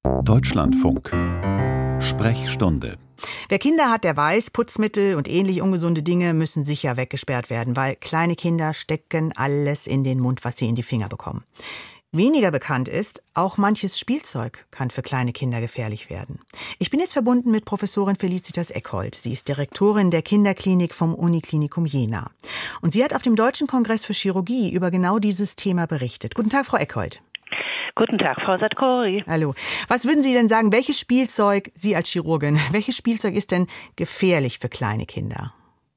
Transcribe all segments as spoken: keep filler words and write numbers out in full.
Deutschlandfunk. Sprechstunde. Wer Kinder hat, der weiß, Putzmittel und ähnlich ungesunde Dinge müssen sicher weggesperrt werden, weil kleine Kinder stecken alles in den Mund, was sie in die Finger bekommen. Weniger bekannt ist, auch manches Spielzeug kann für kleine Kinder gefährlich werden. Ich bin jetzt verbunden mit Professorin Felicitas Eckhold. Sie ist Direktorin der Kinderklinik vom Uniklinikum Jena. Und sie hat auf dem Deutschen Kongress für Chirurgie über genau dieses Thema berichtet. Guten Tag, Frau Eckhold. Guten Tag, Frau Sadkori. Hallo. Was würden Sie denn sagen, welches Spielzeug, Sie als Chirurgin, welches Spielzeug ist denn gefährlich für kleine Kinder?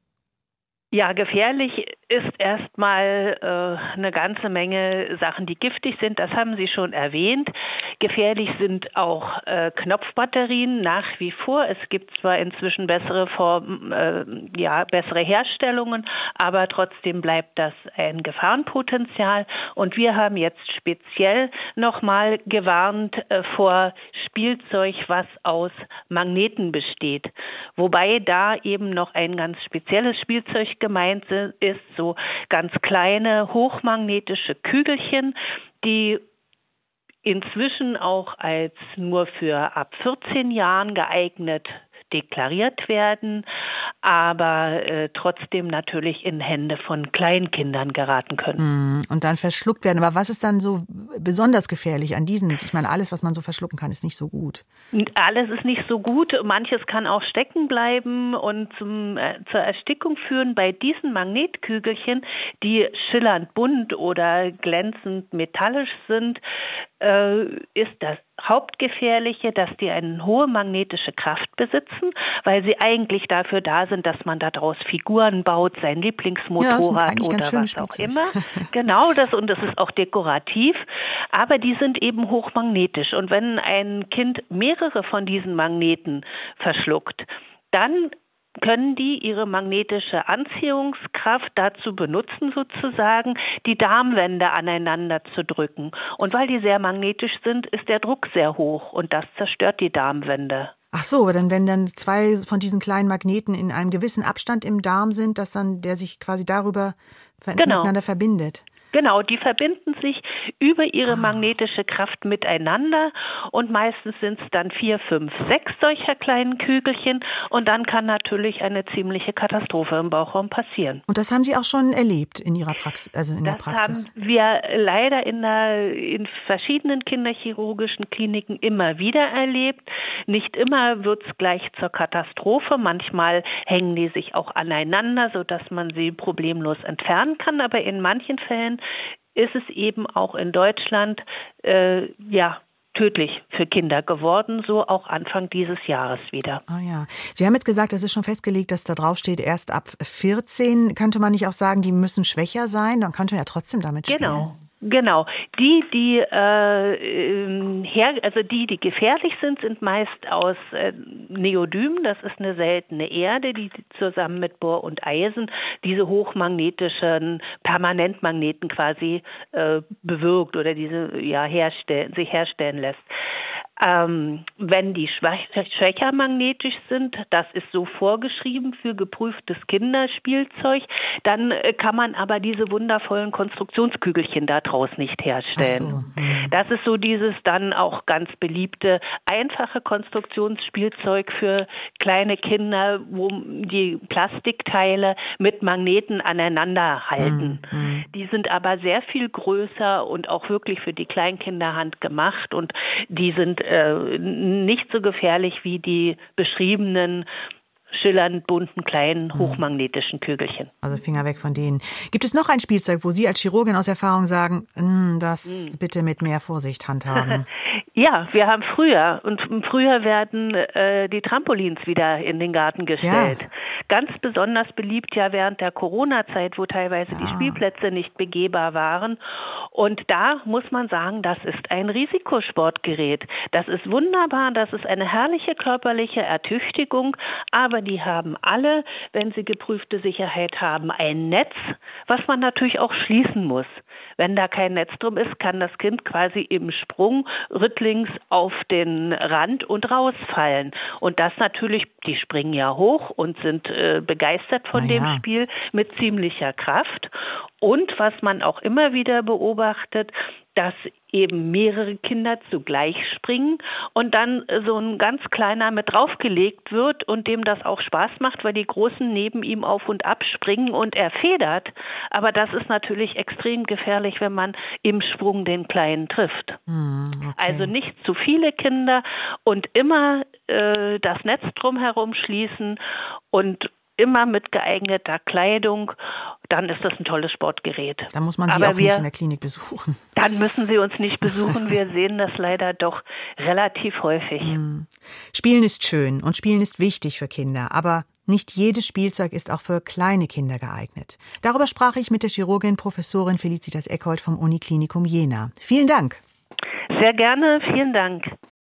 Ja, gefährlich ist erstmal äh, eine ganze Menge Sachen, die giftig sind. Das haben Sie schon erwähnt. Gefährlich sind auch äh, Knopfbatterien nach wie vor. Es gibt zwar inzwischen bessere Form, äh, ja, bessere Herstellungen, aber trotzdem bleibt das ein Gefahrenpotenzial. Und wir haben jetzt speziell nochmal gewarnt äh, vor Spielzeug, was aus Magneten besteht. Wobei da eben noch ein ganz spezielles Spielzeug gemeint ist, so ganz kleine hochmagnetische Kügelchen, die inzwischen auch als nur für ab vierzehn Jahren geeignet deklariert werden, aber äh, trotzdem natürlich in Hände von Kleinkindern geraten können. Und dann verschluckt werden. Aber was ist dann so besonders gefährlich an diesen? Ich meine, alles, was man so verschlucken kann, ist nicht so gut. Alles ist nicht so gut. Manches kann auch stecken bleiben und zum, äh, zur Erstickung führen. Bei diesen Magnetkügelchen, die schillernd bunt oder glänzend metallisch sind, äh, ist das Hauptgefährliche, dass die eine hohe magnetische Kraft besitzen, weil sie eigentlich dafür da sind, dass man daraus Figuren baut, sein Lieblingsmotorrad ja, oder was auch immer. Genau das, und das ist auch dekorativ, aber die sind eben hochmagnetisch. Und wenn ein Kind mehrere von diesen Magneten verschluckt, dann können die ihre magnetische Anziehungskraft dazu benutzen, sozusagen die Darmwände aneinander zu drücken. Und weil die sehr magnetisch sind, ist der Druck sehr hoch und das zerstört die Darmwände. Ach so, dann wenn dann zwei von diesen kleinen Magneten in einem gewissen Abstand im Darm sind, dass dann der sich quasi darüber genau. miteinander verbindet. Genau, die verbinden sich über ihre ah. magnetische Kraft miteinander und meistens sind es dann vier, fünf, sechs solcher kleinen Kügelchen und dann kann natürlich eine ziemliche Katastrophe im Bauchraum passieren. Und das haben Sie auch schon erlebt in Ihrer Praxis, also in das der Praxis? Das haben wir leider in, der, in verschiedenen kinderchirurgischen Kliniken immer wieder erlebt. Nicht immer wird es gleich zur Katastrophe. Manchmal hängen die sich auch aneinander, sodass man sie problemlos entfernen kann. Aber in manchen Fällen ist es eben auch in Deutschland äh, ja tödlich für Kinder geworden, so auch Anfang dieses Jahres wieder. Ah ja. Sie haben jetzt gesagt, es ist schon festgelegt, dass da drauf steht, erst ab vierzehn. Könnte man nicht auch sagen, die müssen schwächer sein? Dann könnte man ja trotzdem damit spielen. Genau. Genau. Die, die äh, her, also die, die gefährlich sind, sind meist aus äh, Neodym. Das ist eine seltene Erde, die zusammen mit Bor und Eisen diese hochmagnetischen Permanentmagneten quasi äh, bewirkt oder diese ja herstellen, sich herstellen lässt. Ähm, wenn die schwächer magnetisch sind, das ist so vorgeschrieben für geprüftes Kinderspielzeug, dann äh, kann man aber diese wundervollen Konstruktionskügelchen daraus nicht herstellen. Ach so. Das ist so dieses dann auch ganz beliebte, einfache Konstruktionsspielzeug für kleine Kinder, wo die Plastikteile mit Magneten aneinander halten. Mhm. Die sind aber sehr viel größer und auch wirklich für die Kleinkinderhand gemacht und die sind nicht so gefährlich wie die beschriebenen schillernd bunten, kleinen, hochmagnetischen Kügelchen. Also Finger weg von denen. Gibt es noch ein Spielzeug, wo Sie als Chirurgin aus Erfahrung sagen, das mm. bitte mit mehr Vorsicht handhaben? Ja, wir haben früher und früher werden äh, die Trampolins wieder in den Garten gestellt. Ja. Ganz besonders beliebt ja während der Corona-Zeit, wo teilweise ja. die Spielplätze nicht begehbar waren. Und da muss man sagen, das ist ein Risikosportgerät. Das ist wunderbar, das ist eine herrliche körperliche Ertüchtigung, aber die haben alle, wenn sie geprüfte Sicherheit haben, ein Netz, was man natürlich auch schließen muss. Wenn da kein Netz drum ist, kann das Kind quasi im Sprung rittlings auf den Rand und rausfallen. Und das natürlich, die springen ja hoch und sind äh, begeistert von dem Spiel mit ziemlicher Kraft. Und was man auch immer wieder beobachtet, dass eben mehrere Kinder zugleich springen und dann so ein ganz kleiner mit draufgelegt wird und dem das auch Spaß macht, weil die Großen neben ihm auf und ab springen und er federt. Aber das ist natürlich extrem gefährlich, wenn man im Sprung den Kleinen trifft. Hm, okay. Also nicht zu viele Kinder und immer äh, das Netz drumherum schließen und immer mit geeigneter Kleidung, dann ist das ein tolles Sportgerät. Da muss man Sie Aber auch wir, nicht in der Klinik besuchen. Dann müssen Sie uns nicht besuchen. Wir sehen das leider doch relativ häufig. Hm. Spielen ist schön und Spielen ist wichtig für Kinder, aber nicht jedes Spielzeug ist auch für kleine Kinder geeignet. Darüber sprach ich mit der Chirurgin Professorin Felicitas Eckhold vom Uniklinikum Jena. Vielen Dank. Sehr gerne, vielen Dank.